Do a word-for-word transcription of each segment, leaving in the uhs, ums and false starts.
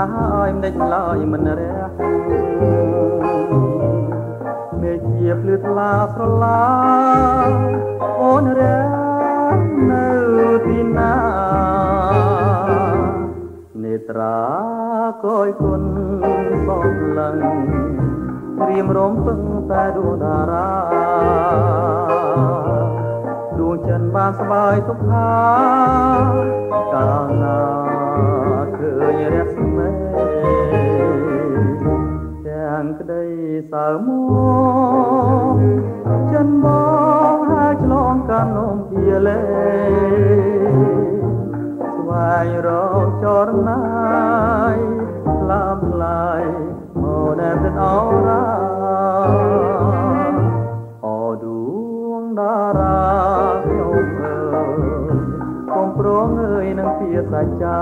ឲ្យមិនដេចឡើយមិនរះមេជាភ្លឺថ្លាស្រឡាអូនរះនៅទីណានេត្រាកយគុណសំឡឹងរៀមរំពឹងតែដួងតារាដួងចិនបានស្បើយទុកថាកាលណាឃើញរស្មីទាំងក្តីសៅមកចិនបងហើយឆ្លងកាននំជាលេស្វែងរកចរណាយឡាប់ឡាយមកតែទឹកអរ៉ាអដួងតារាខ្ញុំអើយកុំប្រងអើយនឹងជាសច្ចា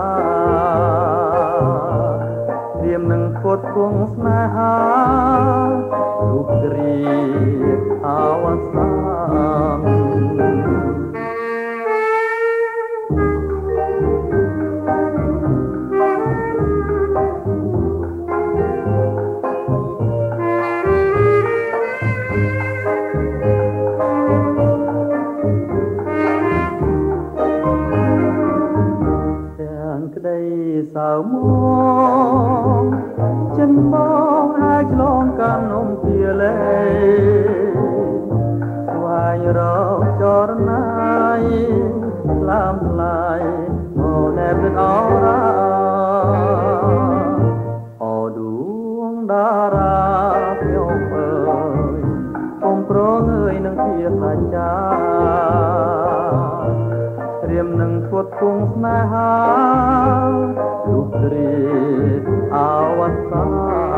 ត្រៀមនឹងផ្គត់ផ្គង់ស្នេហារូបគ្រីអវសានក្តីសៅមកចិនបងហើយឆ្លងកាននំជាលេស្វែងរកចរណាយស្លាមស្លាយមកណែបអរ៉ាអដួងតារាខ្ញុំអើយកុំប្រងអើយនឹងជាសច្ចាត្រៀមនឹងផ្គត់ផ្គង់ស្នេហារូបគ្រីអវសា